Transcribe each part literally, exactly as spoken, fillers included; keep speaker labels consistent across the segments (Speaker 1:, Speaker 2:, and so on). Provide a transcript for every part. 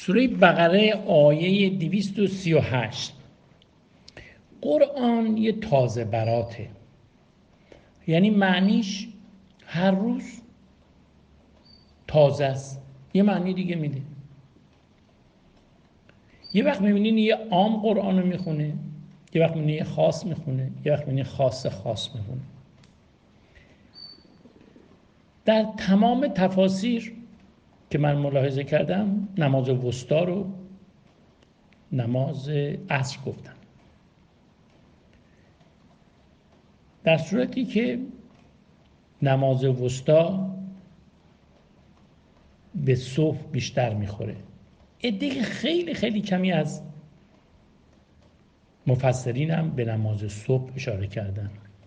Speaker 1: سوره بقره آیه دویست و سی و هشت. قرآن یه تازه براته، یعنی معنیش هر روز تازه است. یه معنی دیگه میده. یه وقت میبینین یه عام قرآن رو میخونه، یه وقت میبینین یه خاص میخونه، یه وقت میبینین خاص خاص میخونه. در تمام تفاسیر که من ملاحظه کردم نماز وسطی رو نماز عصر گفتن، در صورتی که نماز وسطی به صبح بیشتر میخوره. عده خیلی خیلی کمی از مفسرین هم به نماز صبح اشاره کردن.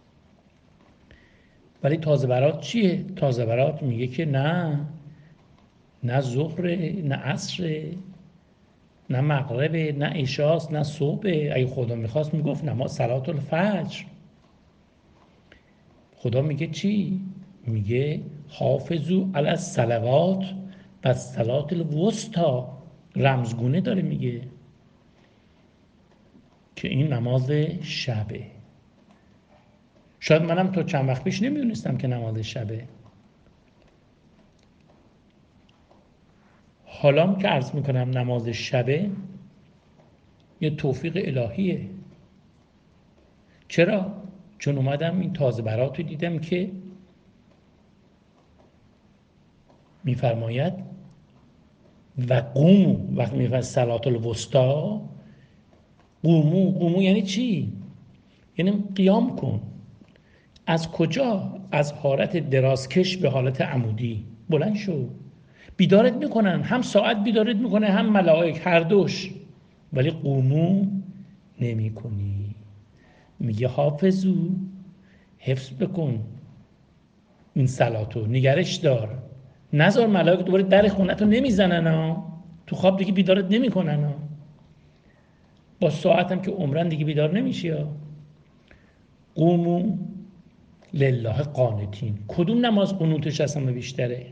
Speaker 1: ولی تازه برات چیه؟ تازه برات میگه که نه نه ظهره، نه عصره، نه مغربه، نه عشاست، نه صبحه. اگه خدا میخواست میگفت نماز صلات الفجر. خدا میگه چی؟ میگه حافظو علی الصلوات و صلات الوسطی. رمزگونه داره میگه که این نماز شبه. شاید منم تا چند وقت پیش نمیدونستم که نماز شبه. حالا که عرض میکنم نماز شبه، یه توفیق الهیه. چرا؟ چون اومدم این تازه برات رو دیدم که میفرماید و قومو، وقتی میفرماید صلات الوسطی، قومو قومو یعنی چی؟ یعنی قیام کن. از کجا؟ از حالت درازکش به حالت عمودی بلند شو. بیدارت میکنن، هم ساعت بیدارت میکنه هم ملائک، هر دوش. ولی قومو نمی کنی. میگه حافظو، حفظ بکن این صلاتو، نگرش دار، نذار ملائک دوباره در خونتو نمیزنن ها. تو خواب دیگه بیدارت نمیکنن ها. با ساعتم که عمرن دیگه بیدار نمیشی ها. قومو لله قانتین. کدوم نماز قنوتش اصلا بیشتره؟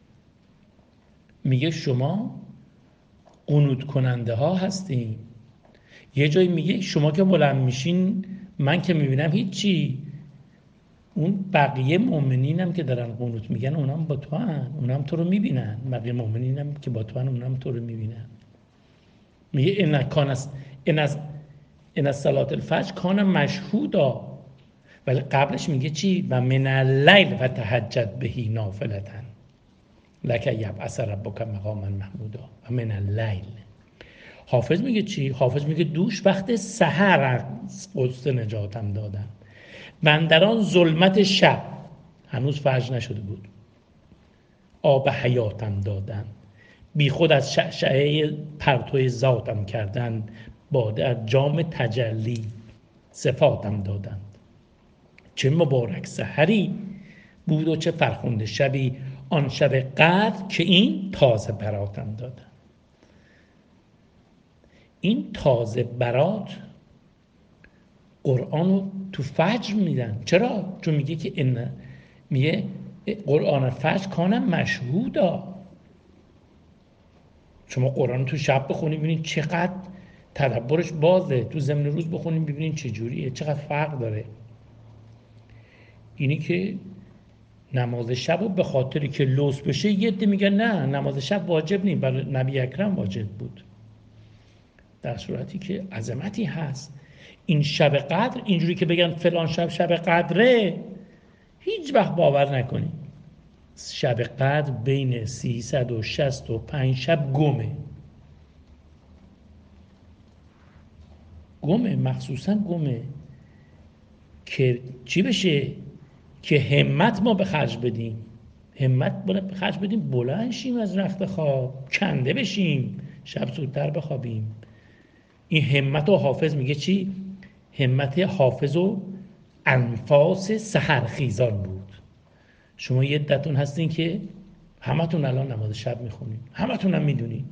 Speaker 1: میگه شما قنوت کننده ها هستین. یه جایی میگه شما که بلند میشین من که میبینم هیچی. اون بقیه مؤمنینم که دارن قنوت میگن اونم با تو هن، اونم تو رو میبینن. بقیه مؤمنینم که با تو هن اونم تو رو میبینن. میگه این کان است این از این از صلات الفجر کان مشهودا. ولی قبلش میگه چی؟ و من اللیل و تهجد بهی نافلتن لک یبعث ربک مقاما محمودا. و من اللیل. حافظ میگه چی؟ حافظ میگه دوش وقت سحر از قدس نجاتم دادن و اندران ظلمت شب، هنوز فجر نشده بود، آب حیاتم دادن، بی خود از شعشعه پرتوی ذاتم کردن، باده از جام تجلی صفاتم دادند. چه مبارک سحری بود و چه فرخنده شبی، آن شب قدر که این تازه براتم دادن. این تازه برات قرآن رو تو فجر میدن. چرا؟ چون میگه که این میگه قرآن فجر کانم مشهودا. شما قرآن تو شب بخونید ببینید چقدر تدبرش بازه، تو ضمن روز بخونید ببینید چه جوریه، چقدر فرق داره. اینی که نماز شب رو به خاطری که لوس بشه، یه عده میگن نه نماز شب واجب نیست، برای نبی اکرم واجب بود، در صورتی که عظمتی هست. این شب قدر اینجوری که بگن فلان شب شب قدره، هیچ وقت باور نکنی. شب قدر بین سیصد و شصت و پنج شب گمه گمه مخصوصا گمه که چی بشه؟ که همت ما به خرج بدیم. همت به خرج بدیم بلند شیم از رخت خواب، کنده بشیم، شب زودتر بخوابیم. این همت و حافظ میگه چی؟ همت حافظ و انفاس سحرخیزان بود. شما یه عدتون هستین که همتون الان نماز شب میخونین، همتون هم میدونین.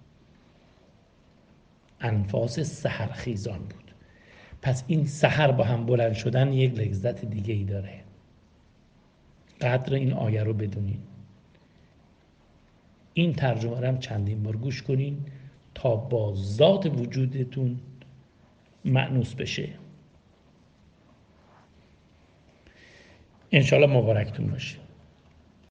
Speaker 1: انفاس سحرخیزان بود. پس این سحر با هم بلند شدن یک لذت دیگه ای داره. قدر این آیه رو بدونین. این ترجمه رو هم چندین بار گوش کنین. تا با ذات وجودتون مأنوس بشه. انشالله مبارکتون باشه.